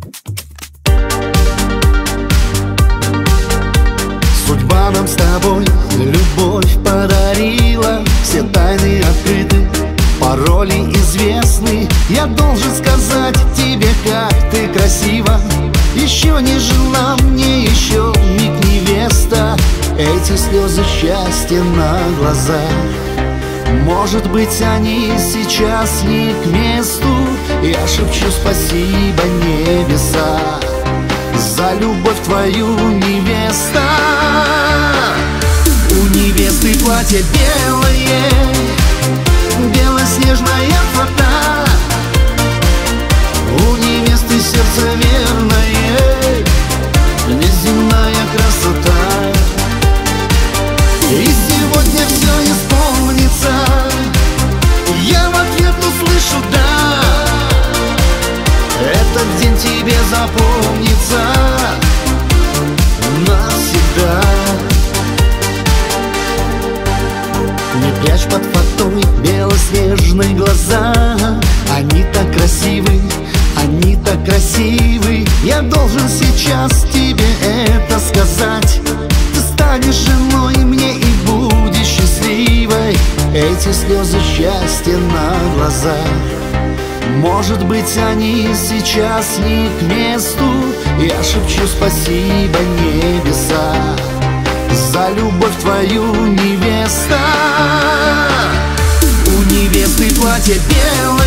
Судьба нам с тобой любовь подарила, все тайны открыты, пароли известны. Я должен сказать тебе, как ты красива. Еще не жила мне, еще миг невеста. Эти слезы счастья на глазах, может быть, они сейчас не к месту. Я шепчу спасибо небеса за любовь твою, невеста. У невесты платье белое, белоснежная фата. У невесты сердце верное, неземная красота. И сегодня все исполнится, я в ответ услышу «да». Этот день тебе запомнится навсегда. Не прячь под фатой белоснежные глаза, они так красивы, они так красивы. Я должен сейчас тебе это сказать. Ты станешь женой мне и будешь счастливой. Эти слезы счастья на глазах, может быть, они сейчас не к месту. Я шепчу спасибо небеса за любовь твою, невеста. У невесты платье белое,